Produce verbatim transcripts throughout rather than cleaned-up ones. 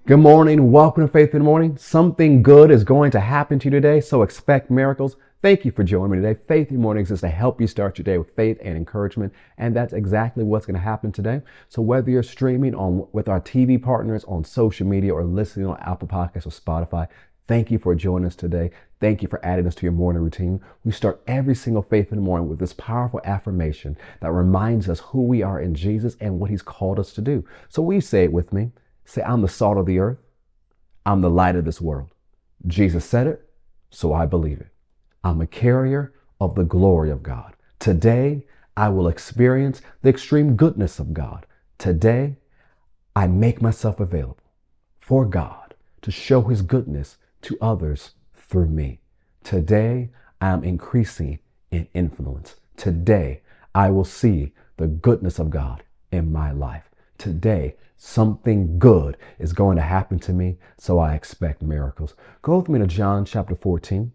Good morning. Welcome to Faith in the Morning. Something good is going to happen to you today, so expect miracles. Thank you for joining me today. Faith in the Morning is to help you start your day with faith and encouragement, and that's exactly what's going to happen today. So whether you're streaming on with our T V partners on social media or listening on Apple Podcasts or Spotify, thank you for joining us today. Thank you for adding us to your morning routine. We start every single Faith in the Morning with this powerful affirmation that reminds us who we are in Jesus and what He's called us to do. So we say it with me. Say, I'm the salt of the earth. I'm the light of this world. Jesus said it, so I believe it. I'm a carrier of the glory of God. Today, I will experience the extreme goodness of God. Today, I make myself available for God to show His goodness to others through me. Today, I am increasing in influence. Today, I will see the goodness of God in my life. Today, something good is going to happen to me, so I expect miracles. Go with me to John chapter fourteen.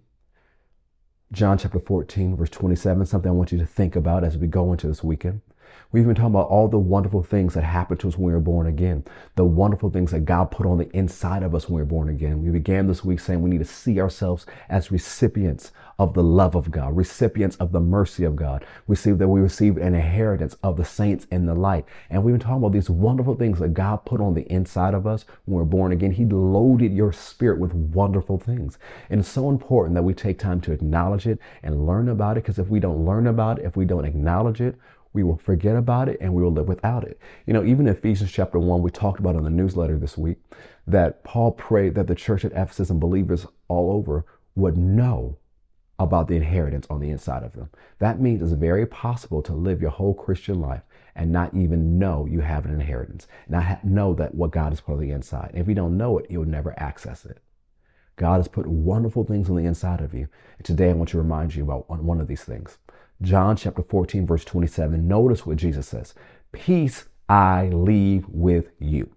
John chapter fourteen, verse twenty-seven, something I want you to think about as we go into this weekend. We've been talking about all the wonderful things that happened to us when we were born again, the wonderful things that God put on the inside of us when we were born again. We began this week saying we need to see ourselves as recipients of the love of God, recipients of the mercy of God. We see that we receive an inheritance of the saints in the light. And we've been talking about these wonderful things that God put on the inside of us when we were born again. He loaded your spirit with wonderful things. And it's so important that we take time to acknowledge it and learn about it, because if we don't learn about it, if we don't acknowledge it, we will forget about it and we will live without it. You know, even in Ephesians chapter one, we talked about in the newsletter this week that Paul prayed that the church at Ephesus and believers all over would know about the inheritance on the inside of them. That means it's very possible to live your whole Christian life and not even know you have an inheritance, not ha- know that what God has put on the inside. And if you don't know it, you'll never access it. God has put wonderful things on the inside of you. And today I want to remind you about one, one of these things. John chapter fourteen, verse twenty-seven. Notice what Jesus says. Peace I leave with you.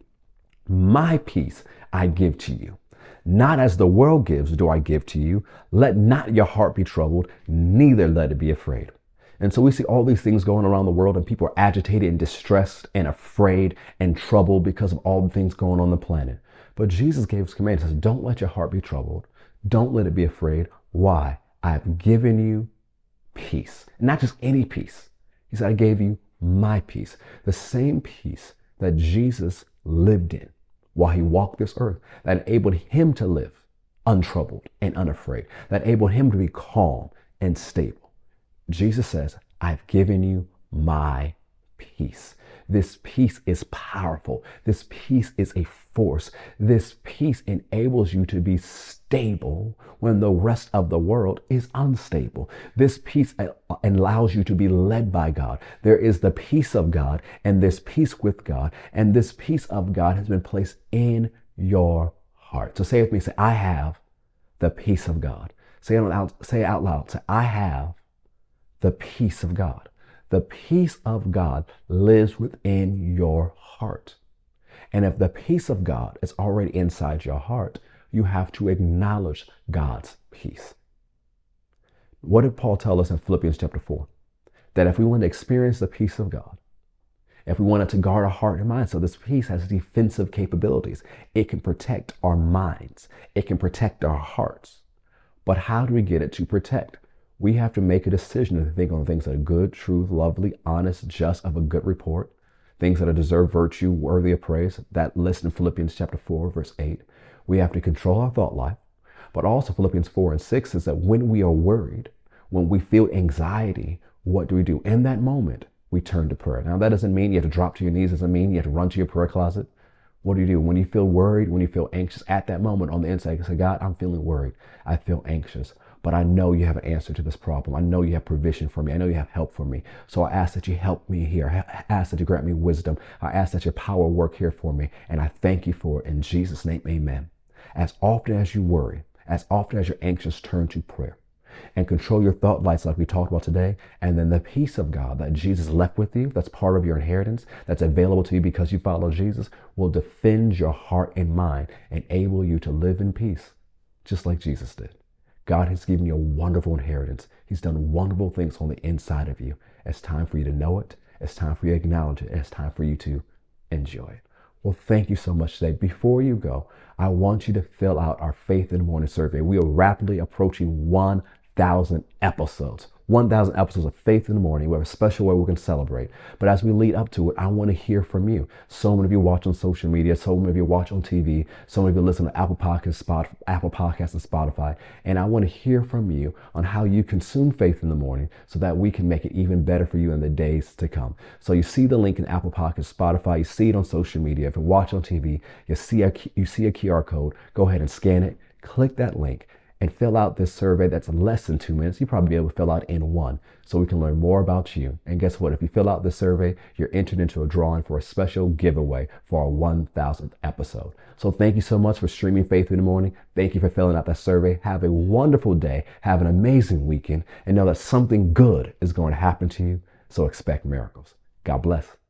My peace I give to you. Not as the world gives do I give to you. Let not your heart be troubled, neither let it be afraid. And so we see all these things going around the world, and people are agitated and distressed and afraid and troubled because of all the things going on the planet. But Jesus gave us command. He says, don't let your heart be troubled. Don't let it be afraid. Why? I have given you peace. Not just any peace. He said, I gave you my peace. The same peace that Jesus lived in while he walked this earth, that enabled him to live untroubled and unafraid, that enabled him to be calm and stable. Jesus says, I've given you my peace. This peace is powerful. This peace is a force. This peace enables you to be stable when the rest of the world is unstable. This peace allows you to be led by God. There is the peace of God and this peace with God, and this peace of God has been placed in your heart. So say with me, say, I have the peace of God. Say it out loud. Say it out loud. Say, I have the peace of God. The peace of God lives within your heart. And if the peace of God is already inside your heart, you have to acknowledge God's peace. What did Paul tell us in Philippians chapter four? That if we want to experience the peace of God, if we wanted to guard our heart and mind, so this peace has defensive capabilities. It can protect our minds. It can protect our hearts. But how do we get it to protect? We have to make a decision to think on things that are good, true, lovely, honest, just, of a good report, things that are deserve virtue, worthy of praise. That list in Philippians chapter four, verse eight. We have to control our thought life. But also Philippians four and six says that when we are worried, when we feel anxiety, what do we do? In that moment, we turn to prayer. Now, that doesn't mean you have to drop to your knees. It doesn't mean you have to run to your prayer closet. What do you do? When you feel worried, when you feel anxious, at that moment on the inside, you say, God, I'm feeling worried. I feel anxious. But I know you have an answer to this problem. I know you have provision for me. I know you have help for me. So I ask that you help me here. I ask that you grant me wisdom. I ask that your power work here for me. And I thank you for it. In Jesus' name, amen. As often as you worry, as often as you're anxious, turn to prayer and control your thought lights like we talked about today. And then the peace of God that Jesus left with you, that's part of your inheritance, that's available to you because you follow Jesus, will defend your heart and mind and enable you to live in peace, just like Jesus did. God has given you a wonderful inheritance. He's done wonderful things on the inside of you. It's time for you to know it. It's time for you to acknowledge it. And it's time for you to enjoy it. Well, thank you so much today. Before you go, I want you to fill out our Faith in the Morning survey. We are rapidly approaching one thousand episodes. one thousand episodes of Faith in the Morning. We have a special way we can celebrate. But as we lead up to it, I want to hear from you. So many of you watch on social media. So many of you watch on T V. So many of you listen to Apple Podcasts, Spot, Apple Podcasts, and Spotify. And I want to hear from you on how you consume Faith in the Morning so that we can make it even better for you in the days to come. So you see the link in Apple Podcasts, Spotify. You see it on social media. If you watch on T V, you see a, you see a Q R code. Go ahead and scan it. Click that link and fill out this survey that's less than two minutes. You'll probably be able to fill out in one so we can learn more about you. And guess what? If you fill out this survey, you're entered into a drawing for a special giveaway for our one thousandth episode. So thank you so much for streaming Faith in the Morning. Thank you for filling out that survey. Have a wonderful day. Have an amazing weekend. And know that something good is going to happen to you. So expect miracles. God bless.